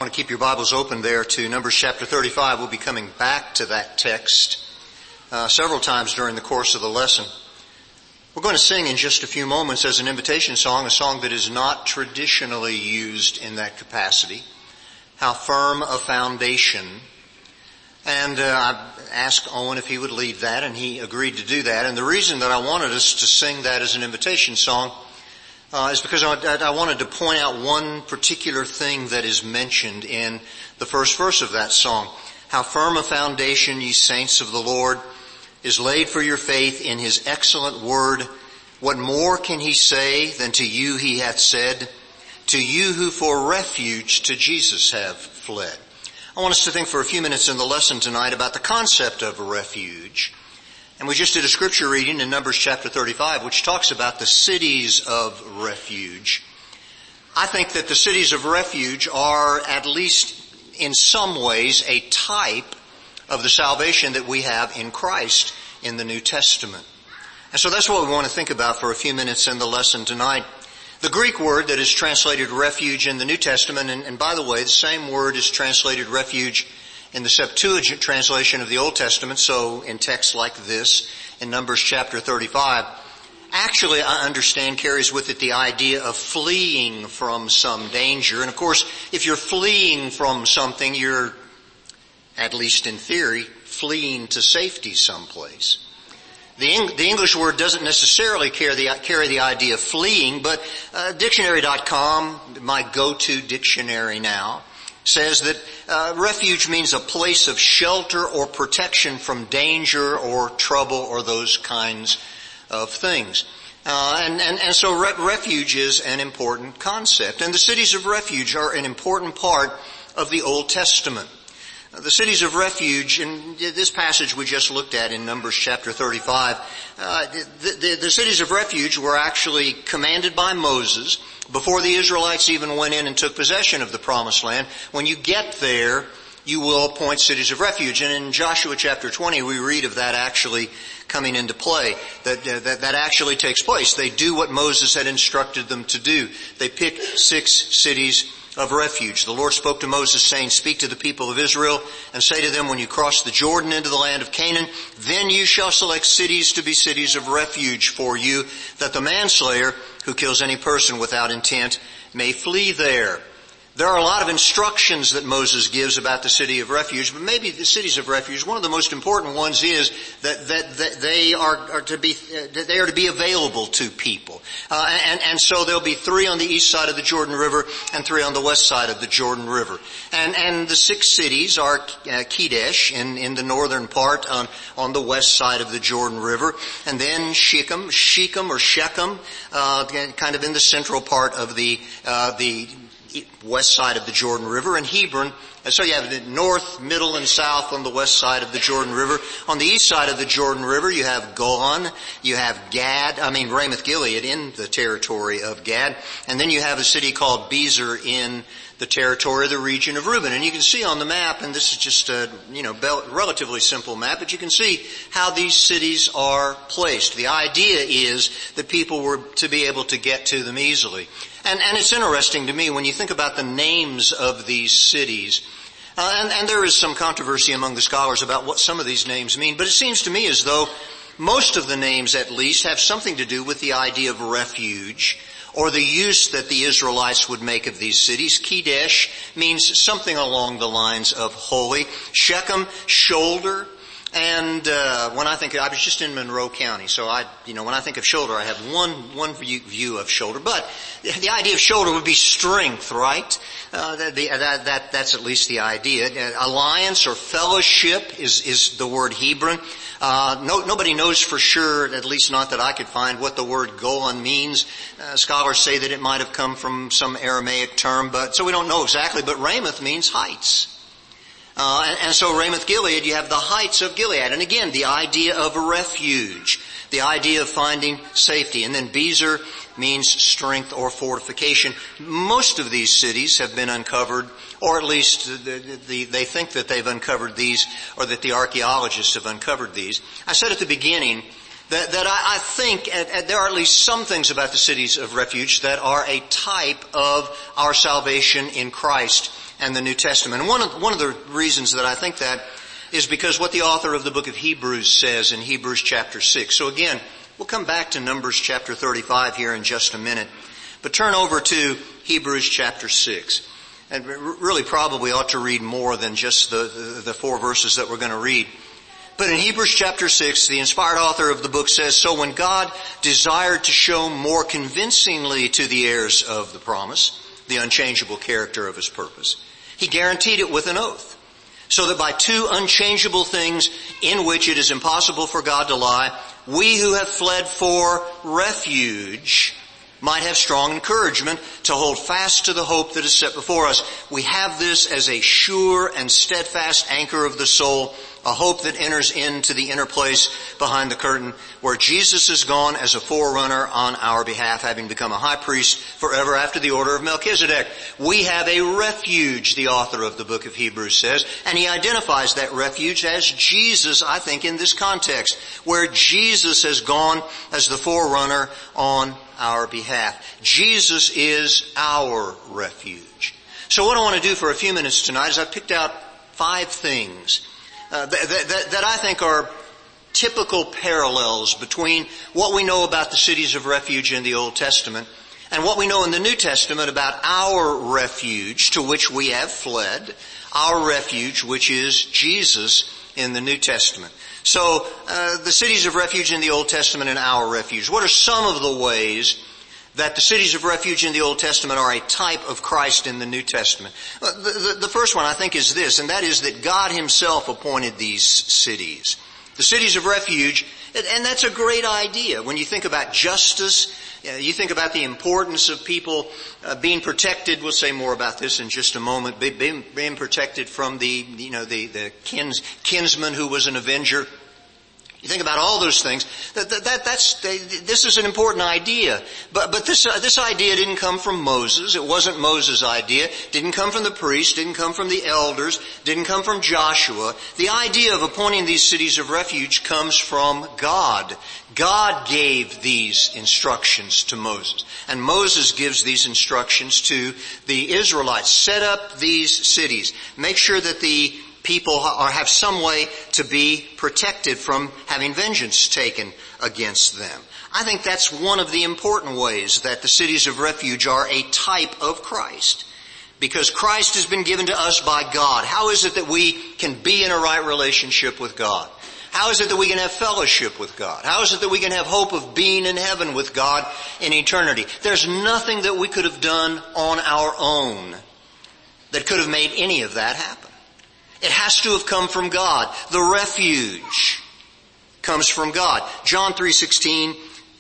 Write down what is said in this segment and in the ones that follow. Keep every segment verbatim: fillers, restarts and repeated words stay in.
want to keep your Bibles open there to Numbers chapter thirty-five. We'll be coming back to that text uh, several times during the course of the lesson. We're going to sing in just a few moments as an invitation song, a song that is not traditionally used in that capacity. How Firm a Foundation. And uh, I asked Owen if he would lead that, and he agreed to do that. And the reason that I wanted us to sing that as an invitation song Uh, is because I, I wanted to point out one particular thing that is mentioned in the first verse of that song. How firm a foundation, ye saints of the Lord, is laid for your faith in his excellent word. What more can he say than to you he hath said, to you who for refuge to Jesus have fled? I want us to think for a few minutes in the lesson tonight about the concept of refuge. And we just did a scripture reading in Numbers chapter thirty-five, which talks about the cities of refuge. I think that the cities of refuge are, at least in some ways, a type of the salvation that we have in Christ in the New Testament. And so that's what we want to think about for a few minutes in the lesson tonight. The Greek word that is translated refuge in the New Testament, and, and by the way, the same word is translated refuge in the Septuagint translation of the Old Testament, so in texts like this, in Numbers chapter thirty-five, actually, I understand, carries with it the idea of fleeing from some danger. And of course, if you're fleeing from something, you're, at least in theory, fleeing to safety someplace. The, Eng- the English word doesn't necessarily carry the, carry the idea of fleeing, but uh, dictionary dot com, my go-to dictionary now, says that uh, refuge means a place of shelter or protection from danger or trouble or those kinds of things. Uh, and, and, and so re- refuge is an important concept. And the cities of refuge are an important part of the Old Testament. Uh, the cities of refuge, in this passage we just looked at in Numbers chapter thirty-five, uh, the, the, the cities of refuge were actually commanded by Moses before the Israelites even went in and took possession of the Promised Land. When you get there, you will appoint cities of refuge. And in Joshua chapter twenty, we read of that actually coming into play. That, uh, that, that actually takes place. They do what Moses had instructed them to do. They pick six cities of refuge. The Lord spoke to Moses saying, speak to the people of Israel and say to them, when you cross the Jordan into the land of Canaan, then you shall select cities to be cities of refuge for you, that the manslayer who kills any person without intent may flee there. There are a lot of instructions that Moses gives about the city of refuge, but maybe the cities of refuge, one of the most important ones is that, that, that they are, are to be, uh, they are to be available to people. Uh, and, and so there'll be three on the east side of the Jordan River and three on the west side of the Jordan River. And, and the six cities are uh, Kedesh in, in the northern part on, on the west side of the Jordan River. And then Shechem, Shechem or Shechem, uh, kind of in the central part of the, uh, the, west side of the Jordan River, and Hebron. And so you have the north, middle, and south on the west side of the Jordan River. On the east side of the Jordan River, you have Golan, you have Gad, I mean Ramoth Gilead in the territory of Gad, and then you have a city called Bezer in the territory of the region of Reuben. And you can see on the map, and this is just a, you know, relatively simple map, but you can see how these cities are placed. The idea is that people were to be able to get to them easily. And, and it's interesting to me when you think about the names of these cities. Uh, and, and there is some controversy among the scholars about what some of these names mean, but it seems to me as though most of the names at least have something to do with the idea of refuge or the use that the Israelites would make of these cities. Kedesh means something along the lines of holy. Shechem, shoulder. And uh when I think, I was just in Monroe County, so I, you know, when I think of shoulder, I have one one view, view of shoulder. But the idea of shoulder would be strength, right? Uh, that, the, that, that that's at least the idea. Uh, alliance or fellowship is is the word Hebron. Uh no, nobody knows for sure, at least not that I could find, what the word Golan means. Uh, scholars say that it might have come from some Aramaic term, but so we don't know exactly. But Ramoth means heights. Uh, and, and so Ramoth Gilead, you have the heights of Gilead. And again, the idea of a refuge, the idea of finding safety. And then Bezer means strength or fortification. Most of these cities have been uncovered, or at least the, the, they think that they've uncovered these, or that the archaeologists have uncovered these. I said at the beginning that, that I, I think at, at, there are at least some things about the cities of refuge that are a type of our salvation in Christ. and the New Testament. And one of, one of the reasons that I think that is because what the author of the book of Hebrews says in Hebrews chapter six. So again, we'll come back to Numbers chapter thirty-five here in just a minute. But turn over to Hebrews chapter six. And really probably ought to read more than just the, the, the four verses that we're going to read. But in Hebrews chapter six, the inspired author of the book says, "So when God desired to show more convincingly to the heirs of the promise the unchangeable character of His purpose, He guaranteed it with an oath, so that by two unchangeable things in which it is impossible for God to lie, we who have fled for refuge might have strong encouragement to hold fast to the hope that is set before us. We have this as a sure and steadfast anchor of the soul, a hope that enters into the inner place behind the curtain, where Jesus is gone as a forerunner on our behalf, having become a high priest forever after the order of Melchizedek. We have a refuge," the author of the book of Hebrews says, and he identifies that refuge as Jesus, I think, in this context, where Jesus has gone as the forerunner on our behalf. Jesus is our refuge. So what I want to do for a few minutes tonight is I've picked out five things Uh, that, that, that I think are typical parallels between what we know about the cities of refuge in the Old Testament and what we know in the New Testament about our refuge to which we have fled, our refuge which is Jesus in the New Testament. So uh, the cities of refuge in the Old Testament and our refuge. What are some of the ways that the cities of refuge in the Old Testament are a type of Christ in the New Testament? The, the, the first one, I think, is this, and that is that God Himself appointed these cities. The cities of refuge, and that's a great idea. When you think about justice, you think about the importance of people uh, being protected. We'll say more about this in just a moment. Being, being protected from the, you know, the, the kins, kinsman who was an avenger. You think about all those things. That, that, that, that's, this is an important idea. But, but this, uh, this idea didn't come from Moses. It wasn't Moses' idea. Didn't come from the priests. Didn't come from the elders. Didn't come from Joshua. The idea of appointing these cities of refuge comes from God. God gave these instructions to Moses. And Moses gives these instructions to the Israelites. Set up these cities. Make sure that the people are, have some way to be protected from having vengeance taken against them. I think that's one of the important ways that the cities of refuge are a type of Christ. Because Christ has been given to us by God. How is it that we can be in a right relationship with God? How is it that we can have fellowship with God? How is it that we can have hope of being in heaven with God in eternity? There's nothing that we could have done on our own that could have made any of that happen. It has to have come from God. The refuge comes from God. John three sixteen,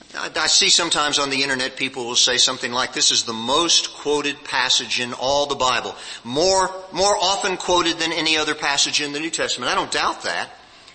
I see sometimes on the internet people will say something like, this is the most quoted passage in all the Bible. More, more often quoted than any other passage in the New Testament. I don't doubt that.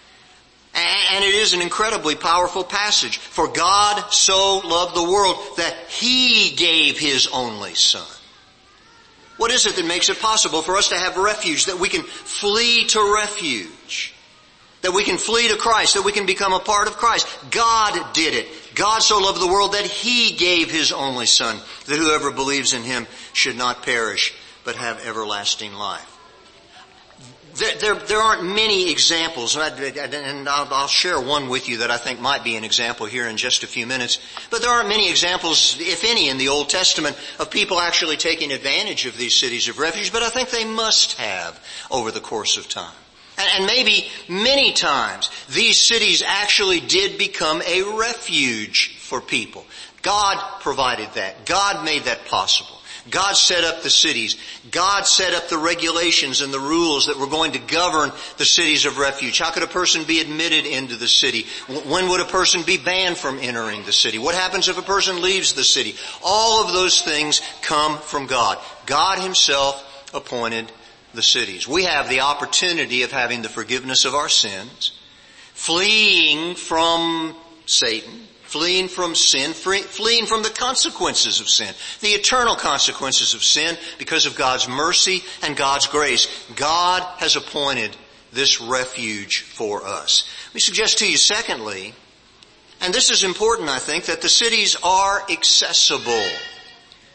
And it is an incredibly powerful passage. For God so loved the world that He gave His only Son. What is it that makes it possible for us to have refuge, that we can flee to refuge, that we can flee to Christ, that we can become a part of Christ? God did it. God so loved the world that He gave His only Son, that whoever believes in Him should not perish, but have everlasting life. There, there, there aren't many examples, and, I, and I'll, I'll share one with you that I think might be an example here in just a few minutes. But there aren't many examples, if any, in the Old Testament of people actually taking advantage of these cities of refuge, but I think they must have over the course of time. And, and maybe many times these cities actually did become a refuge for people. God provided that. God made that possible. God set up the cities. God set up the regulations and the rules that were going to govern the cities of refuge. How could a person be admitted into the city? When would a person be banned from entering the city? What happens if a person leaves the city? All of those things come from God. God Himself appointed the cities. We have the opportunity of having the forgiveness of our sins, fleeing from Satan, fleeing from sin, fleeing from the consequences of sin, the eternal consequences of sin because of God's mercy and God's grace. God has appointed this refuge for us. Let me suggest to you, secondly, and this is important, I think, that the cities are accessible.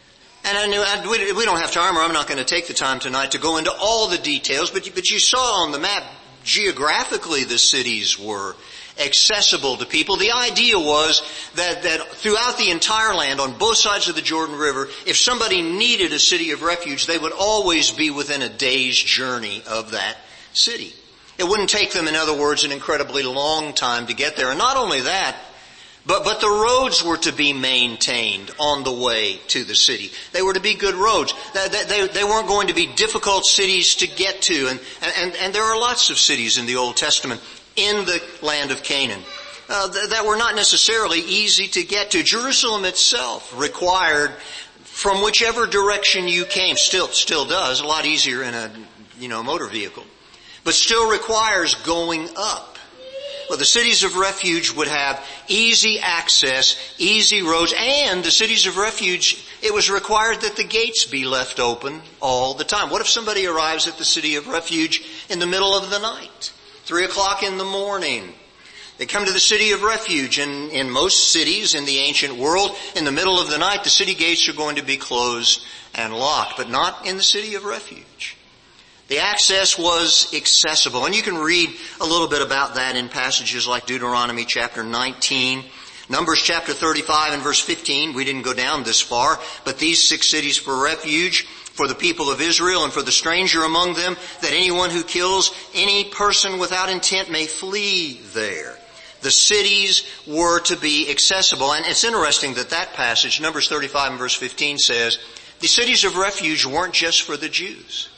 And I knew, I, we, we don't have time, or I'm not going to take the time tonight to go into all the details, but, but you saw on the map, geographically the cities were accessible to people. The idea was that, that throughout the entire land, on both sides of the Jordan River, if somebody needed a city of refuge, they would always be within a day's journey of that city. It wouldn't take them, in other words, an incredibly long time to get there. And not only that, but, but the roads were to be maintained on the way to the city. They were to be good roads. They, they, they weren't going to be difficult cities to get to. And, and, and there are lots of cities in the Old Testament in the land of Canaan uh, th- that were not necessarily easy to get to. Jerusalem itself required, from whichever direction you came, still still does, a lot easier in a you know motor vehicle, but still requires going up. Well, the cities of refuge would have easy access, easy roads, and the cities of refuge, it was required that the gates be left open all the time. What if somebody arrives at the city of refuge in the middle of the night? Three o'clock in the morning. They come to the city of refuge, and in most cities in the ancient world, in the middle of the night, the city gates are going to be closed and locked, but not in the city of refuge. The access was accessible, and you can read a little bit about that in passages like Deuteronomy chapter nineteen, Numbers chapter thirty-five and verse fifteen. We didn't go down this far, but these six cities for refuge for the people of Israel and for the stranger among them, that anyone who kills any person without intent may flee there. The cities were to be accessible. And it's interesting that that passage, Numbers thirty-five and verse fifteen, says the cities of refuge weren't just for the Jews.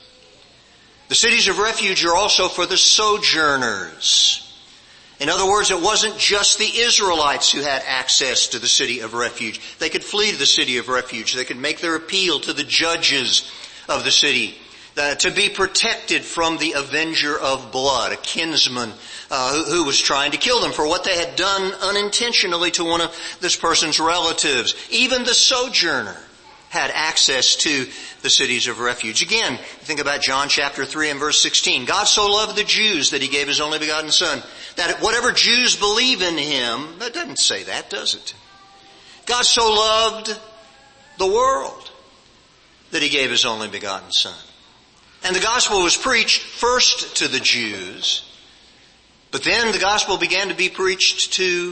The cities of refuge are also for the sojourners. In other words, it wasn't just the Israelites who had access to the city of refuge. They could flee to the city of refuge. They could make their appeal to the judges of the city uh, to be protected from the avenger of blood, a kinsman uh, who, who was trying to kill them for what they had done unintentionally to one of this person's relatives. Even the sojourner had access to the cities of refuge. Again, think about John chapter three and verse sixteen. God so loved the Jews that he gave his only begotten Son, that whatever Jews believe in him, that doesn't say that, does it? God so loved the world that he gave his only begotten Son. And the gospel was preached first to the Jews, but then the gospel began to be preached to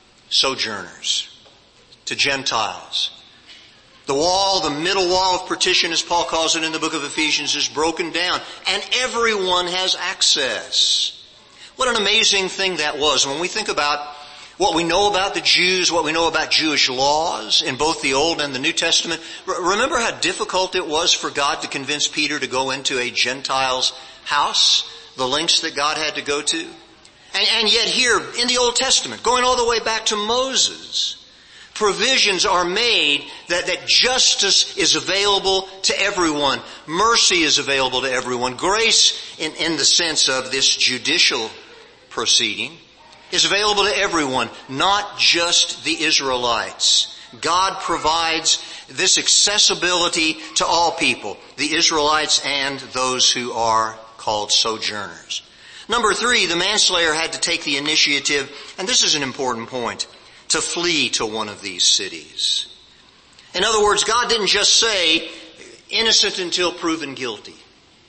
sojourners, to Gentiles. The wall, the middle wall of partition, as Paul calls it in the book of Ephesians, is broken down, and everyone has access. What an amazing thing that was. When we think about what we know about the Jews, what we know about Jewish laws in both the Old and the New Testament, remember how difficult it was for God to convince Peter to go into a Gentile's house, the lengths that God had to go to? And, and yet here, in the Old Testament, going all the way back to Moses, provisions are made that, that justice is available to everyone. Mercy is available to everyone. Grace, in, in the sense of this judicial proceeding, is available to everyone, not just the Israelites. God provides this accessibility to all people, the Israelites and those who are called sojourners. Number three, the manslayer had to take the initiative, and this is an important point, to flee to one of these cities. In other words, God didn't just say, innocent until proven guilty.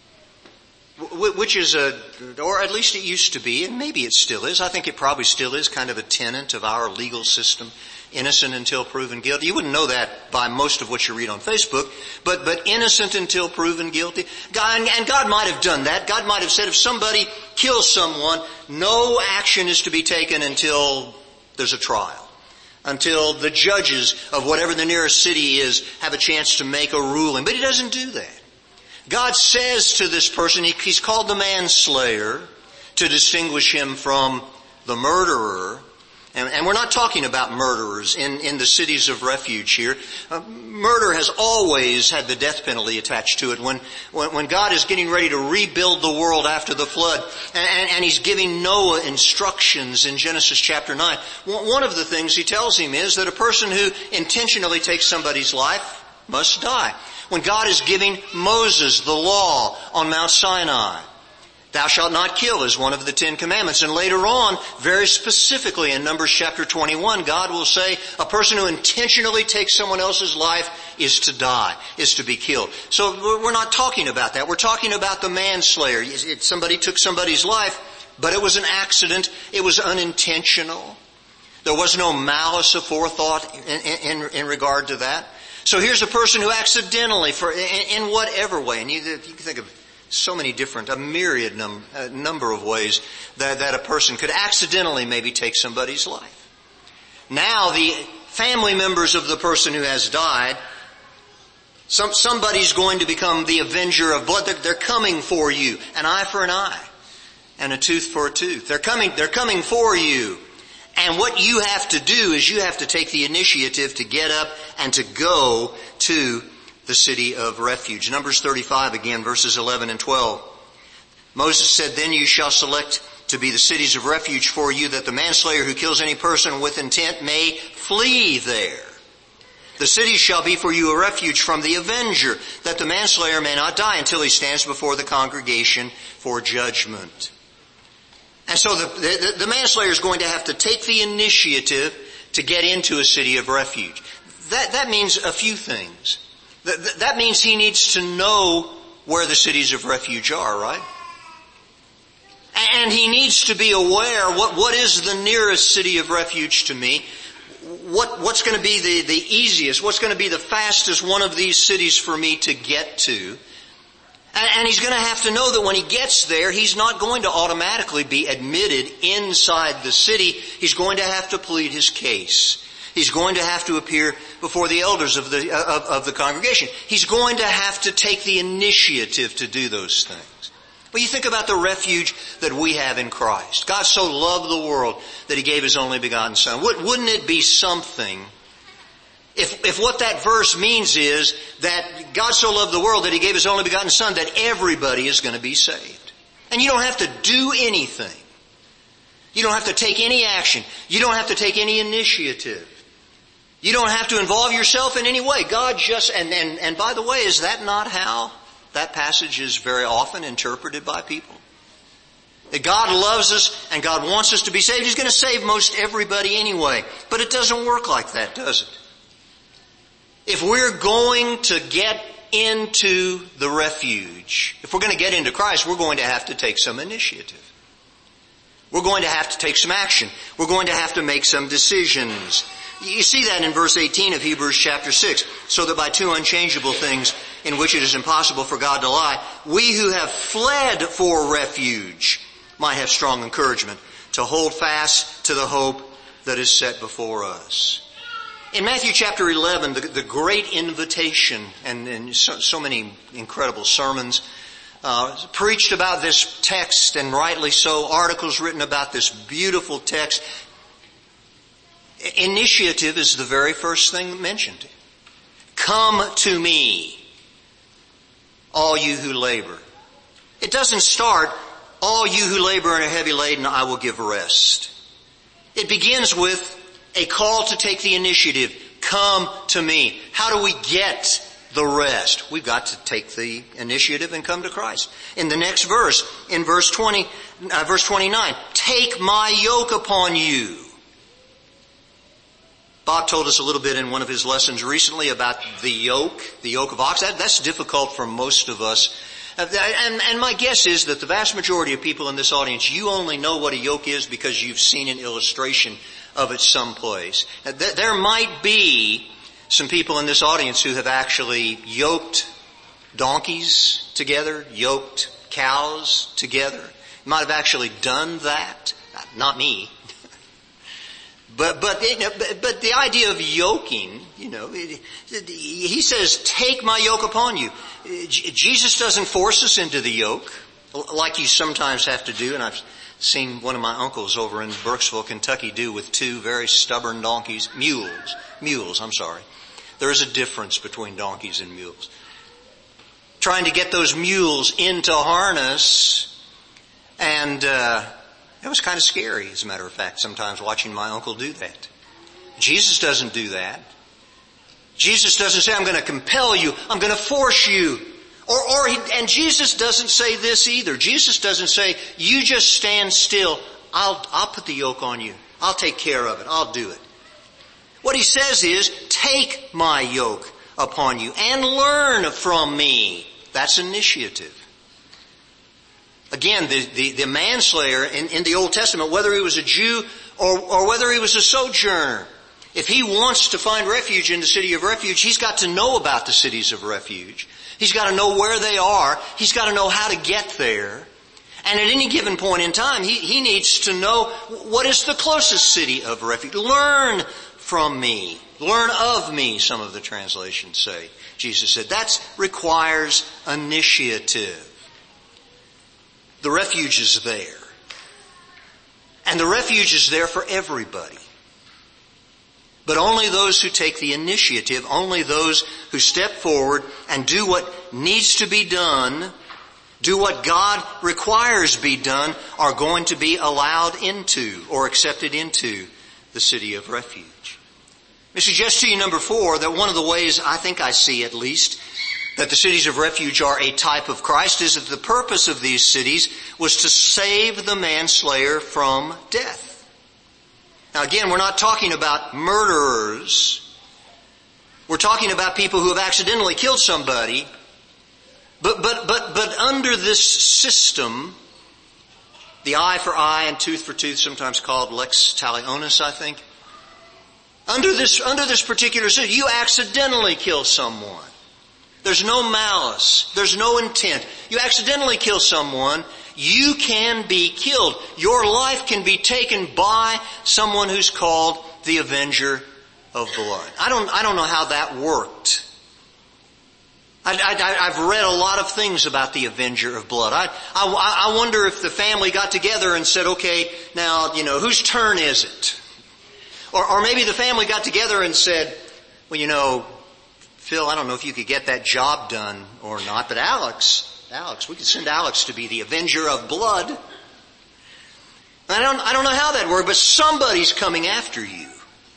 Which is a, or at least it used to be, and maybe it still is, I think it probably still is kind of a tenet of our legal system, innocent until proven guilty. You wouldn't know that by most of what you read on Facebook, but, but innocent until proven guilty. God, and God might have done that. God might have said if somebody kills someone, no action is to be taken until there's a trial, until the judges of whatever the nearest city is have a chance to make a ruling. But he doesn't do that. God says to this person, he, he's called the manslayer to distinguish him from the murderer. And, and we're not talking about murderers in, in the cities of refuge here. Uh, murder has always had the death penalty attached to it. When, when, when God is getting ready to rebuild the world after the flood, and, and, and he's giving Noah instructions in Genesis chapter nine, one of the things he tells him is that a person who intentionally takes somebody's life must die. When God is giving Moses the law on Mount Sinai, Thou shalt not kill is one of the Ten Commandments. And later on, very specifically in Numbers chapter twenty-one, God will say a person who intentionally takes someone else's life is to die, is to be killed. So we're not talking about that. We're talking about the manslayer. Somebody took somebody's life, but it was an accident. It was unintentional. There was no malice aforethought in, in, in regard to that. So here's a person who accidentally, for in, in whatever way, and you, you can think of so many different, a myriad num, a number of ways that, that a person could accidentally maybe take somebody's life. Now the family members of the person who has died, some, somebody's going to become the avenger of blood. They're, they're coming for you. An eye for an eye and a tooth for a tooth. They're coming, they're coming for you. And what you have to do is you have to take the initiative to get up and to go to the city of refuge. Numbers thirty-five again, verses eleven and twelve. Moses said, Then you shall select to be the cities of refuge for you, that the manslayer who kills any person with intent may flee there. The cities shall be for you a refuge from the avenger, that the manslayer may not die until he stands before the congregation for judgment. And so the, the, the manslayer is going to have to take the initiative to get into a city of refuge. That, that means a few things. That, that means he needs to know where the cities of refuge are, right? And he needs to be aware, what, what is the nearest city of refuge to me? What, what's going to be the, the easiest? What's going to be the fastest one of these cities for me to get to? And he's going to have to know that when he gets there, he's not going to automatically be admitted inside the city. He's going to have to plead his case. He's going to have to appear before the elders of the, of, of the congregation. He's going to have to take the initiative to do those things. Well, you think about the refuge that we have in Christ. God so loved the world that he gave his only begotten Son. Wouldn't it be something If, if what that verse means is that God so loved the world that he gave his only begotten Son, that everybody is going to be saved. And you don't have to do anything. You don't have to take any action. You don't have to take any initiative. You don't have to involve yourself in any way. God just, and, and, and by the way, is that not how that passage is very often interpreted by people? That God loves us and God wants us to be saved. He's going to save most everybody anyway. But it doesn't work like that, does it? If we're going to get into the refuge, if we're going to get into Christ, we're going to have to take some initiative. We're going to have to take some action. We're going to have to make some decisions. You see that in verse eighteen of Hebrews chapter six. So that by two unchangeable things in which it is impossible for God to lie, we who have fled for refuge might have strong encouragement to hold fast to the hope that is set before us. In Matthew chapter eleven, the, the great invitation, and, and so, so many incredible sermons uh, preached about this text, and rightly so, articles written about this beautiful text. Initiative is the very first thing mentioned. Come to me, all you who labor. It doesn't start, all you who labor and are heavy laden, I will give rest. It begins with a call to take the initiative. Come to me. How do we get the rest? We've got to take the initiative and come to Christ. In the next verse, in verse twenty, uh, verse twenty-nine, take my yoke upon you. Bob told us a little bit in one of his lessons recently about the yoke, the yoke of ox. That, that's difficult for most of us. And, and my guess is that the vast majority of people in this audience, you only know what a yoke is because you've seen an illustration of it someplace. There might be some people in this audience who have actually yoked donkeys together, yoked cows together. You might have actually done that. Not me. But, but, but, but the idea of yoking, you know, it, it, he says, take my yoke upon you. Jesus doesn't force us into the yoke like you sometimes have to do, and I've seen one of my uncles over in Brooksville, Kentucky do with two very stubborn donkeys, mules, mules, I'm sorry. There is a difference between donkeys and mules. Trying to get those mules into harness, and, uh, it was kind of scary, as a matter of fact, sometimes watching my uncle do that. Jesus doesn't do that. Jesus doesn't say, I'm going to compel you, I'm going to force you. Or, or he, and Jesus doesn't say this either. Jesus doesn't say, you just stand still. I'll, I'll put the yoke on you. I'll take care of it. I'll do it. What he says is, take my yoke upon you and learn from me. That's initiative. Again, the, the, the manslayer in, in the Old Testament, whether he was a Jew or, or whether he was a sojourner, if he wants to find refuge in the city of refuge, he's got to know about the cities of refuge. He's got to know where they are. He's got to know how to get there. And at any given point in time, he, he needs to know what is the closest city of refuge. Learn from me. Learn of me, some of the translations say. Jesus said that requires initiative. The refuge is there. And the refuge is there for everybody. But only those who take the initiative, only those who step forward and do what needs to be done, do what God requires be done, are going to be allowed into or accepted into the city of refuge. I suggest to you, number four, that one of the ways I think I see at least that the cities of refuge are a type of Christ is that the purpose of these cities was to save the manslayer from death. Now again, we're not talking about murderers. We're talking about people who have accidentally killed somebody. But, but, but, but under this system, the eye for eye and tooth for tooth, sometimes called lex talionis, I think. Under this, under this particular system, you accidentally kill someone. There's no malice. There's no intent. You accidentally kill someone, you can be killed. Your life can be taken by someone who's called the Avenger of Blood. I don't, I don't know how that worked. I, I, I've read a lot of things about the Avenger of Blood. I, I, I wonder if the family got together and said, okay, now, you know, whose turn is it? Or, or maybe the family got together and said, well, you know, Phil, I don't know if you could get that job done or not, but Alex, Alex, we could send Alex to be the Avenger of Blood. I don't, I don't know how that worked, but somebody's coming after you.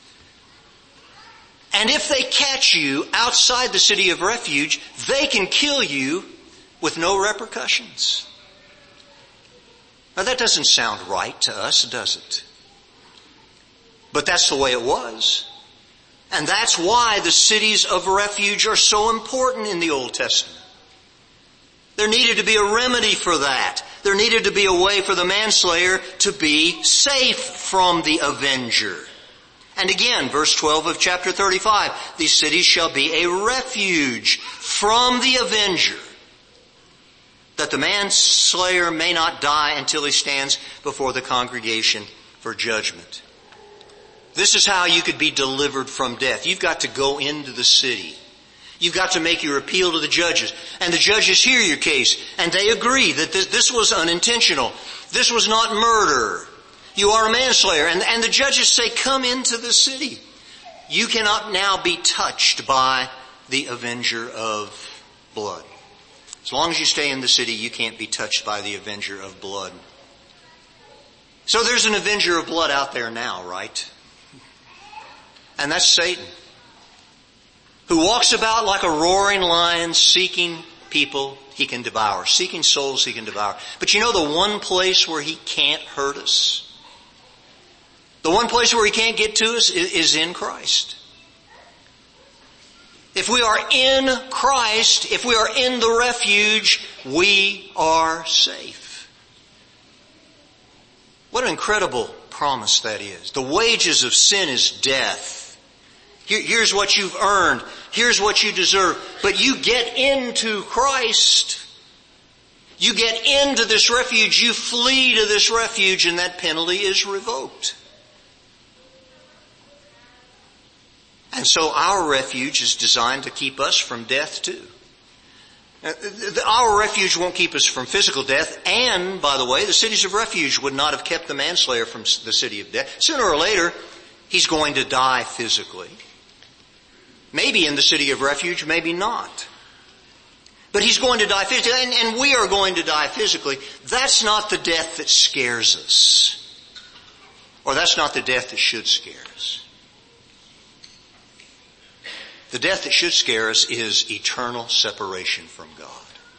And if they catch you outside the city of refuge, they can kill you with no repercussions. Now that doesn't sound right to us, does it? But that's the way it was. And that's why the cities of refuge are so important in the Old Testament. There needed to be a remedy for that. There needed to be a way for the manslayer to be safe from the avenger. And again, verse twelve of chapter thirty-five, these cities shall be a refuge from the avenger, that the manslayer may not die until he stands before the congregation for judgment. This is how you could be delivered from death. You've got to go into the city. You've got to make your appeal to the judges. And the judges hear your case, and they agree that this, this was unintentional. This was not murder. You are a manslayer. And, and the judges say, come into the city. You cannot now be touched by the avenger of blood. As long as you stay in the city, you can't be touched by the avenger of blood. So there's an avenger of blood out there now, right? And that's Satan, who walks about like a roaring lion seeking people he can devour, seeking souls he can devour. But you know the one place where he can't hurt us? The one place where he can't get to us is in Christ. If we are in Christ, if we are in the refuge, we are safe. What an incredible promise that is. The wages of sin is death. Here's what you've earned. Here's what you deserve. But you get into Christ. You get into this refuge. You flee to this refuge, and that penalty is revoked. And so our refuge is designed to keep us from death too. Our refuge won't keep us from physical death, and, by the way, the cities of refuge would not have kept the manslayer from the city of death. Sooner or later, he's going to die physically. Maybe in the city of refuge, maybe not. But he's going to die physically, and, and we are going to die physically. That's not the death that scares us. Or that's not the death that should scare us. The death that should scare us is eternal separation from God.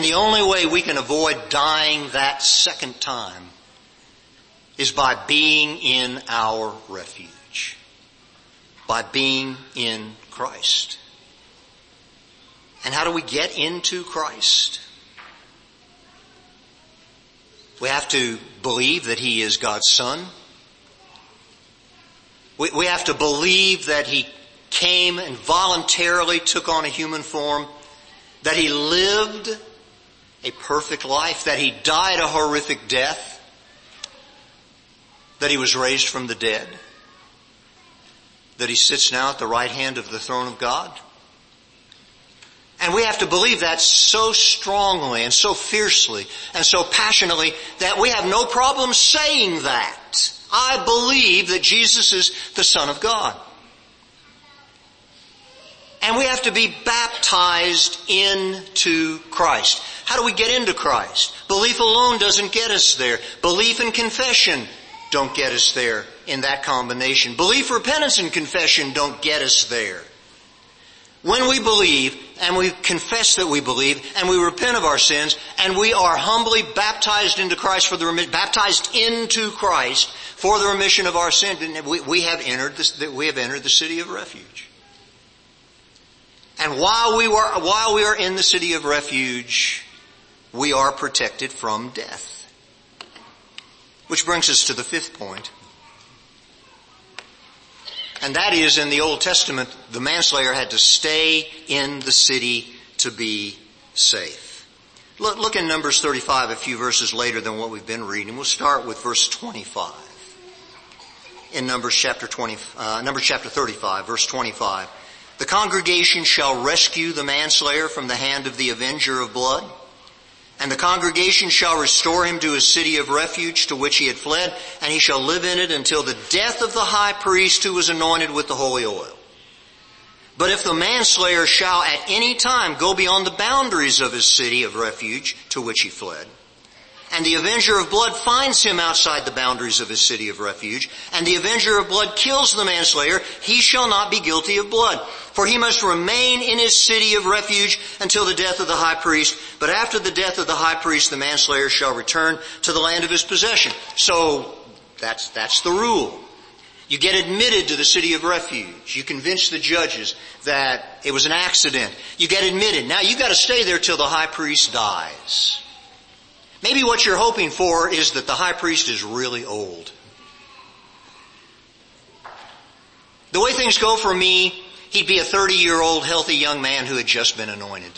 And the only way we can avoid dying that second time is by being in our refuge. By being in Christ. And how do we get into Christ? We have to believe that He is God's Son. We, we have to believe that He came and voluntarily took on a human form, that He lived a perfect life, that He died a horrific death, that He was raised from the dead, that He sits now at the right hand of the throne of God. And we have to believe that so strongly and so fiercely and so passionately that we have no problem saying that. I believe that Jesus is the Son of God. And we have to be baptized into Christ. How do we get into Christ? Belief alone doesn't get us there. Belief and confession don't get us there in that combination. Belief, repentance, and confession don't get us there. When we believe, and we confess that we believe, and we repent of our sins, and we are humbly baptized into Christ for the remission, baptized into Christ for the remission of our sin, we, we have entered the, we have entered the city of refuge. And while we were, while we are in the city of refuge, we are protected from death. Which brings us to the fifth point. And that is, in the Old Testament, the manslayer had to stay in the city to be safe. Look, look in Numbers thirty-five, a few verses later than what we've been reading. We'll start with verse twenty-five. In Numbers chapter twenty, uh, Numbers chapter thirty-five, verse twenty-five. The congregation shall rescue the manslayer from the hand of the avenger of blood. And the congregation shall restore him to his city of refuge to which he had fled, and he shall live in it until the death of the high priest who was anointed with the holy oil. But if the manslayer shall at any time go beyond the boundaries of his city of refuge to which he fled, and the avenger of blood finds him outside the boundaries of his city of refuge, and the avenger of blood kills the manslayer, he shall not be guilty of blood. For he must remain in his city of refuge until the death of the high priest. But after the death of the high priest, the manslayer shall return to the land of his possession. So, that's, that's the rule. You get admitted to the city of refuge. You convince the judges that it was an accident. You get admitted. Now you've got to stay there till the high priest dies. Maybe what you're hoping for is that the high priest is really old. The way things go for me, he'd be a thirty-year-old healthy young man who had just been anointed.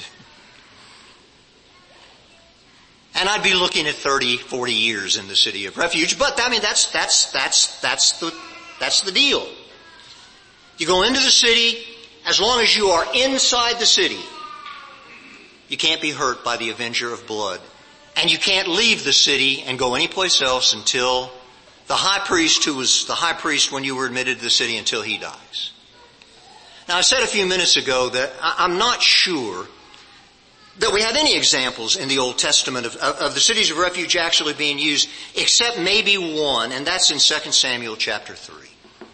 And I'd be looking at thirty, forty years in the city of refuge. But I mean, that's, that's, that's, that's the, that's the deal. You go into the city, as long as you are inside the city, you can't be hurt by the avenger of blood. And you can't leave the city and go anyplace else until the high priest who was the high priest when you were admitted to the city, until he dies. Now I said a few minutes ago that I'm not sure that we have any examples in the Old Testament of, of, of the cities of refuge actually being used, except maybe one, and that's in Second Samuel chapter three.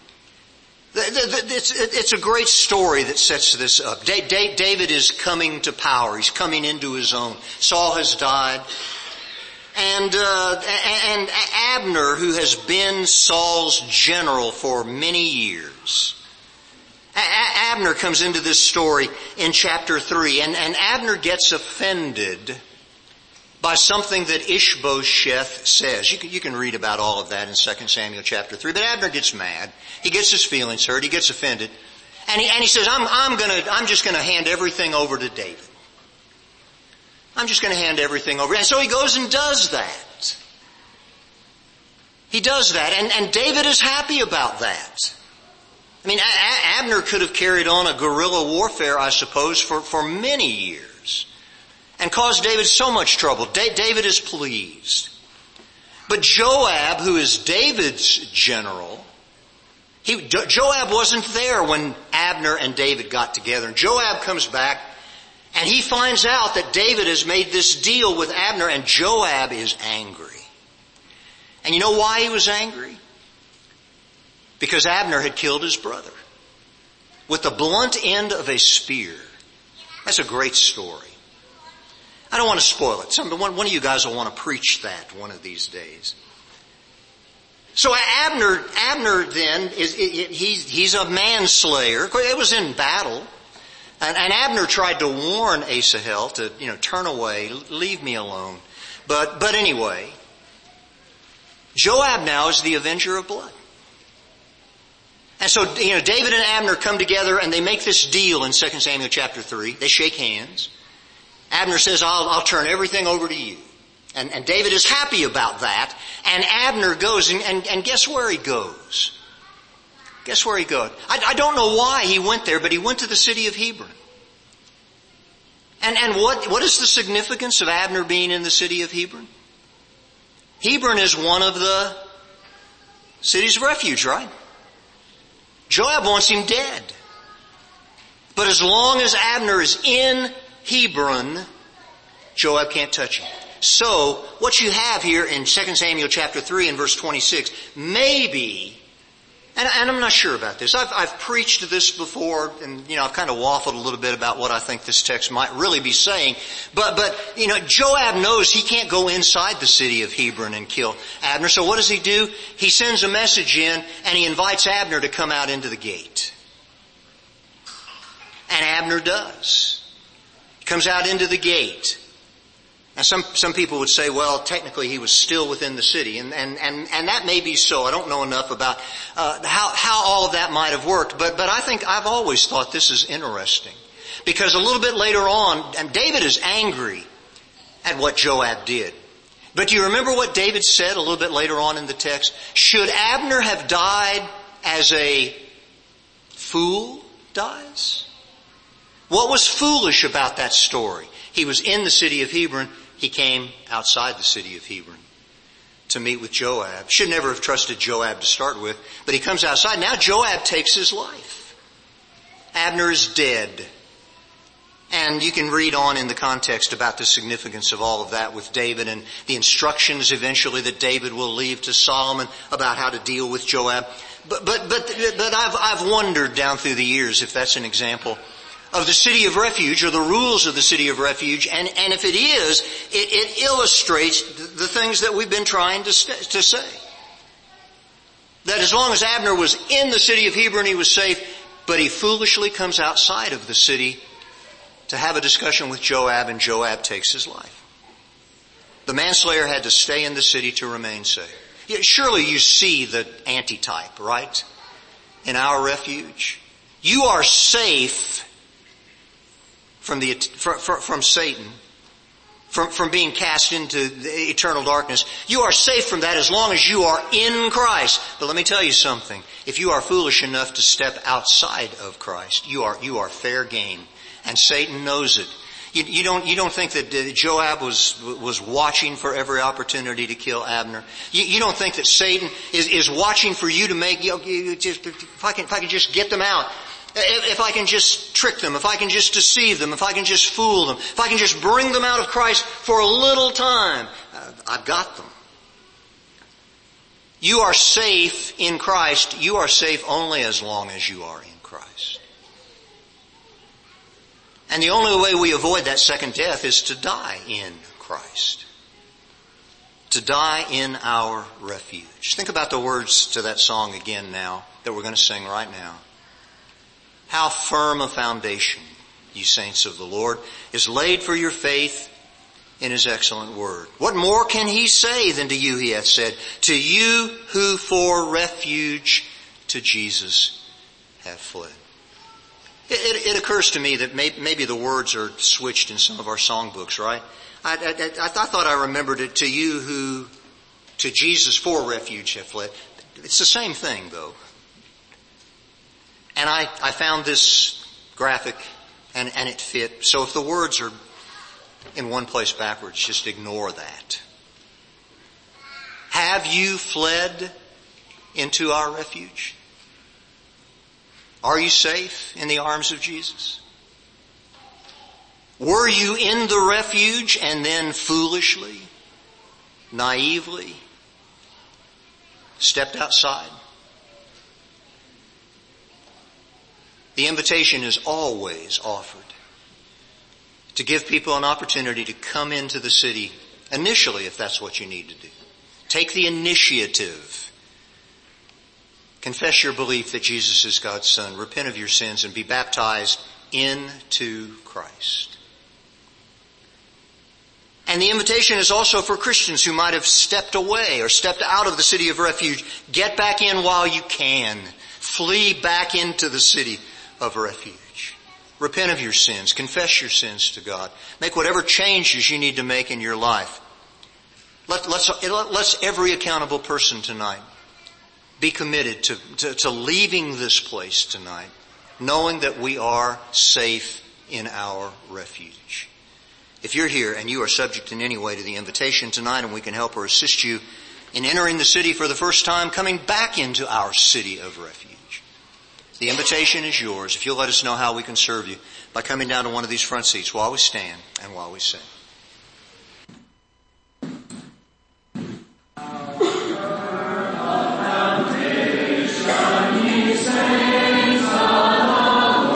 It's, it's a great story that sets this up. David is coming to power. He's coming into his own. Saul has died. And, uh, and Abner, who has been Saul's general for many years, Abner comes into this story in chapter three, and, and Abner gets offended by something that Ishbosheth says. You can, you can read about all of that in Second Samuel chapter three, but Abner gets mad. He gets his feelings hurt. He gets offended. And he, and he says, I'm, I'm gonna, I'm just gonna hand everything over to David. I'm just gonna hand everything over. And so he goes and does that. He does that, and, and David is happy about that. I mean, Abner could have carried on a guerrilla warfare, I suppose, for, for many years and caused David so much trouble. David is pleased. But Joab, who is David's general, he, Joab wasn't there when Abner and David got together. And Joab comes back and he finds out that David has made this deal with Abner, and Joab is angry. And you know why he was angry? Because Abner had killed his brother with the blunt end of a spear. That's a great story. I don't want to spoil it. Some, one, one of you guys will want to preach that one of these days. So Abner, Abner then, is he's, he's a manslayer. It was in battle. And, and Abner tried to warn Asahel to, you know, turn away, leave me alone. But, but anyway, Joab now is the avenger of blood. And so, you know, David and Abner come together and they make this deal in Second Samuel chapter three. They shake hands. Abner says, I'll, I'll turn everything over to you. And, and David is happy about that. And Abner goes, and, and, and guess where he goes? Guess where he goes? I, I don't know why he went there, but he went to the city of Hebron. And, and what, what is the significance of Abner being in the city of Hebron? Hebron is one of the cities of refuge, right? Joab wants him dead. But as long as Abner is in Hebron, Joab can't touch him. So, what you have here in Second Samuel chapter three and verse twenty-six, maybe, and, and I'm not sure about this, I've, I've preached this before, and, you know, I've kind of waffled a little bit about what I think this text might really be saying, but, but, you know, Joab knows he can't go inside the city of Hebron and kill Abner, so what does he do? He sends a message in, and he invites Abner to come out into the gate. And Abner does. He comes out into the gate. And some, some people would say, well, technically he was still within the city. And, and, and, and that may be so. I don't know enough about, uh, how, how all of that might have worked. But, but I think I've always thought this is interesting. Because a little bit later on, and David is angry at what Joab did. But do you remember what David said a little bit later on in the text? Should Abner have died as a fool dies? What was foolish about that story? He was in the city of Hebron. He came outside the city of Hebron to meet with Joab. Should never have trusted Joab to start with, but he comes outside. Now Joab takes his life. Abner is dead. And you can read on in the context about the significance of all of that with David and the instructions eventually that David will leave to Solomon about how to deal with Joab. But, but, but, but I've, I've wondered down through the years if that's an example of the city of refuge or the rules of the city of refuge. And, and if it is, it, it illustrates the things that we've been trying to, st- to say. That as long as Abner was in the city of Hebron, he was safe, but he foolishly comes outside of the city to have a discussion with Joab, and Joab takes his life. The manslayer had to stay in the city to remain safe. Yeah, surely you see the antitype, right? In our refuge. You are safe from the from, from Satan, from, from being cast into the eternal darkness. You are safe from that as long as you are in Christ. But let me tell you something. If you are foolish enough to step outside of Christ, you are you are fair game. And Satan knows it. You, you don't you don't think that Joab was was watching for every opportunity to kill Abner. You, you don't think that Satan is, is watching for you to make, you know, you just, if I can if I can just get them out. If I can just trick them, if I can just deceive them, if I can just fool them, if I can just bring them out of Christ for a little time, I've got them. You are safe in Christ. You are safe only as long as you are in Christ. And the only way we avoid that second death is to die in Christ. To die in our refuge. Think about the words to that song again now that we're going to sing right now. How firm a foundation, ye saints of the Lord, is laid for your faith in His excellent word. What more can He say than to you He hath said, to you who for refuge to Jesus have fled? It, it, it occurs to me that may, maybe the words are switched in some of our songbooks, right? I, I, I, I thought I remembered it, to you who to Jesus for refuge have fled. It's the same thing though. And I, I found this graphic and, and it fit. So if the words are in one place backwards, just ignore that. Have you fled into our refuge? Are you safe in the arms of Jesus? Were you in the refuge and then foolishly, naively stepped outside? The invitation is always offered to give people an opportunity to come into the city initially, if that's what you need to do. Take the initiative. Confess your belief that Jesus is God's Son. Repent of your sins and be baptized into Christ. And the invitation is also for Christians who might have stepped away or stepped out of the city of refuge. Get back in while you can. Flee back into the city of refuge. Repent of your sins. Confess your sins to God. Make whatever changes you need to make in your life. Let, let's, let's every accountable person tonight be committed to, to, to leaving this place tonight, knowing that we are safe in our refuge. If you're here and you are subject in any way to the invitation tonight and we can help or assist you in entering the city for the first time, coming back into our city of refuge, the invitation is yours. If you'll let us know how we can serve you by coming down to one of these front seats while we stand and while we sing.